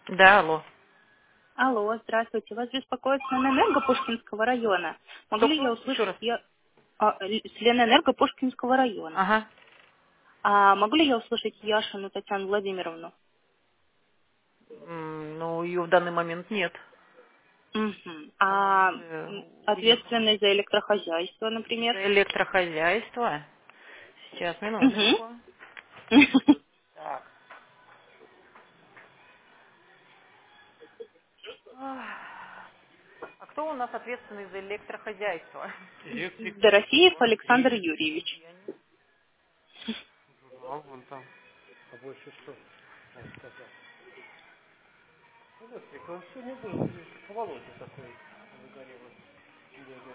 Да, алло. Алло, здравствуйте. Вас беспокоит Ленэнерго Пушкинского района. Могу ли Кто-кто? я Еще услышать раз. с Ленэнерго Пушкинского района? Ага. Могу ли я услышать Яшину Татьяну Владимировну? Ну, ее в данный момент нет. Угу. Она уже уехала. Ответственный за электрохозяйство, например? За электрохозяйство. Сейчас, Угу. минуточку. Так. Ах. А кто у нас ответственный за электрохозяйство? Электрик, Дорофеев Александр гвардеец. Юрьевич. Я не... Журнал вон там. А больше что он сказал? Электрик, он сегодня был, Володя такой загорелый. Бегает.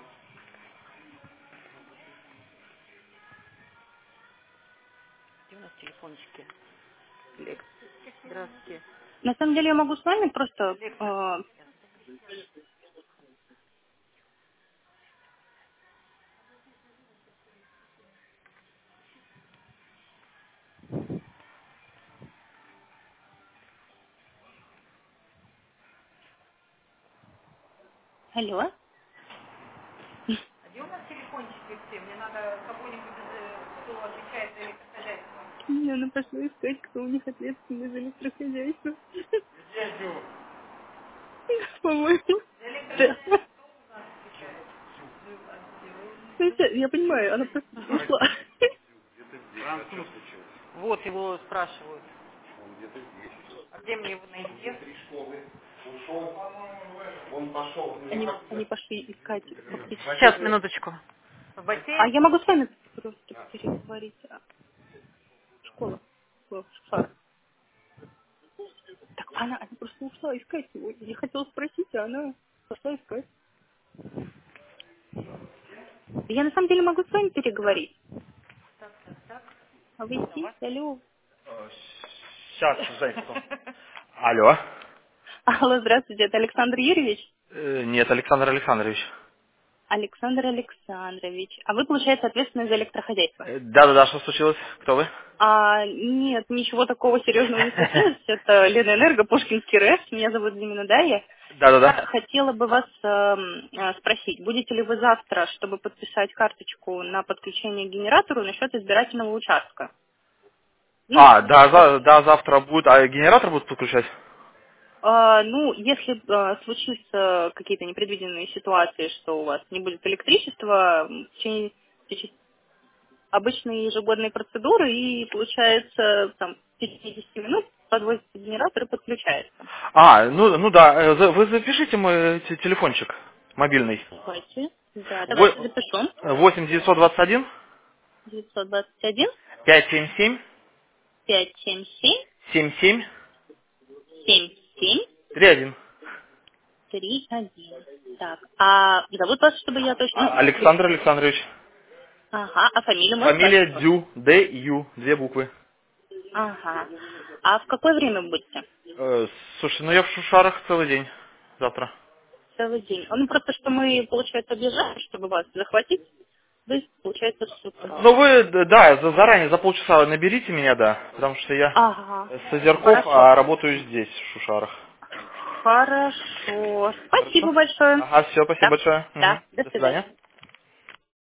Где у нас телефончики? Здравствуйте. На самом деле я могу с вами просто... Электро... Алло? А где у нас телефончики все? Мне надо кого-нибудь, кто отвечает за электрохозяйство. Не, она пошла искать, кто у них ответственный за электрохозяйство. Дядю! По-моему. За Да. электрохозяйство кто у нас отвечает? Я понимаю, она просто ушла. Француз. Вот его спрашивают. А где мне его найти? Он пошел. Они пошли искать фактически. Сейчас, минуточку. В А бассейн? я могу с вами просто переговорить? Школа. Шар. Так она просто ушла искать его. Я хотела спросить, а она пошла искать. Я на самом деле могу с вами переговорить. А вы здесь? Алло. Сейчас, зайцу. Алло. Алло, здравствуйте, это Александр Юрьевич? Нет, Александр Александрович. Александр Александрович. А вы, получается, ответственны за электрохозяйство? Да-да-да, что случилось? Кто вы? Нет, ничего такого серьезного не случилось. Это Ленэнерго, Пушкинский РЭС. Меня зовут Зимина Дарья. Да-да-да. Я хотела бы вас спросить, будете ли вы завтра, чтобы подписать карточку на подключение к генератору насчет избирательного участка? Ну, Да, завтра будет, а генератор будут подключать? если случится какие-то непредвиденные ситуации, что у вас не будет электричества, в течение обычные ежегодные процедуры, и получается, там, в течение 10 минут подвозится генератор и подключается. Ну да, вы запишите мой телефончик мобильный. Давайте. Да, давайте запишу. 8 921 921 577 577 77 77 31. 31. Так, а зовут вас, чтобы я точно... Александр Александрович. Ага, а фамилию можете Фамилия сказать? Дю, Д-Ю, две буквы. Ага. А в какое время вы будете? Слушай, ну я в Шушарах целый день завтра. Целый день. Ну, просто что мы, получается, объезжаем, чтобы вас захватить. Вы, получается, в сутки. Ну вы, да, заранее, за полчаса наберите меня, да, потому что я Ага. с Озерков, Хорошо. а работаю здесь, в Шушарах. Хорошо. Спасибо Хорошо? большое. Ага, все, спасибо Да, большое. да. Мгм. До До свидания. свидания.